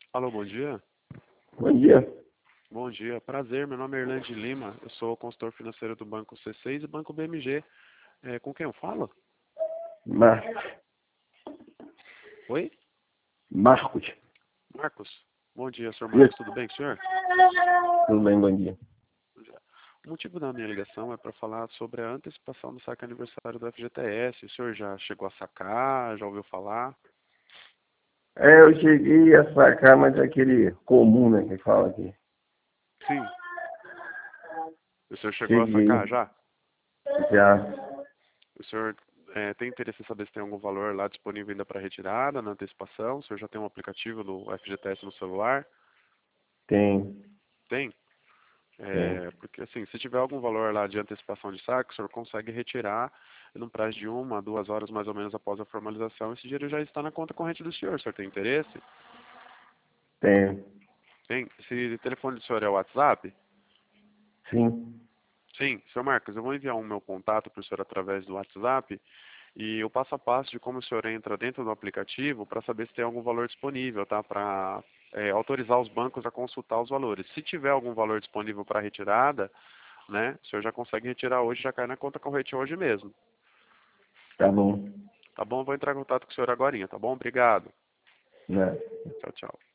Alô, bom dia. Bom dia. Bom dia, prazer. Meu nome é Erlande Lima. Eu sou consultor financeiro do Banco C6 e Banco BMG. Com quem eu falo? Marcos. Oi? Marcos. Marcos. Bom dia, senhor Isso. Marcos. Tudo bem, senhor? Tudo bem, bom dia. Bom dia. O motivo da minha ligação é para falar sobre a antecipação do saque aniversário do FGTS. O senhor já chegou a sacar? Já ouviu falar? Eu cheguei a sacar, mas é aquele comum, né, que fala aqui. Sim. O senhor chegou a Cheguei, sacar já? já O senhor tem interesse em saber se tem algum valor lá disponível ainda para retirada, na antecipação? O senhor já tem um aplicativo do FGTS no celular? tem, Tem? tem, Porque assim, se tiver algum valor lá de antecipação de saque, o senhor consegue retirar num prazo de 1 a 2 horas mais ou menos após a formalização. Esse dinheiro já está na conta corrente do senhor. O senhor tem interesse? tem, Tem? Esse telefone do senhor é o WhatsApp? sim, Sim, senhor Marcos, eu vou enviar um meu contato para o senhor através do WhatsApp e o passo a passo de como o senhor entra dentro do aplicativo para saber se tem algum valor disponível, tá? Para autorizar os bancos a consultar os valores. Se tiver algum valor disponível para retirada, né? O senhor já consegue retirar hoje, já cai na conta corrente hoje mesmo. tá bom, Tá bom? Vou entrar em contato com o senhor agorinha, tá bom? Obrigado. né? Tchau, tchau.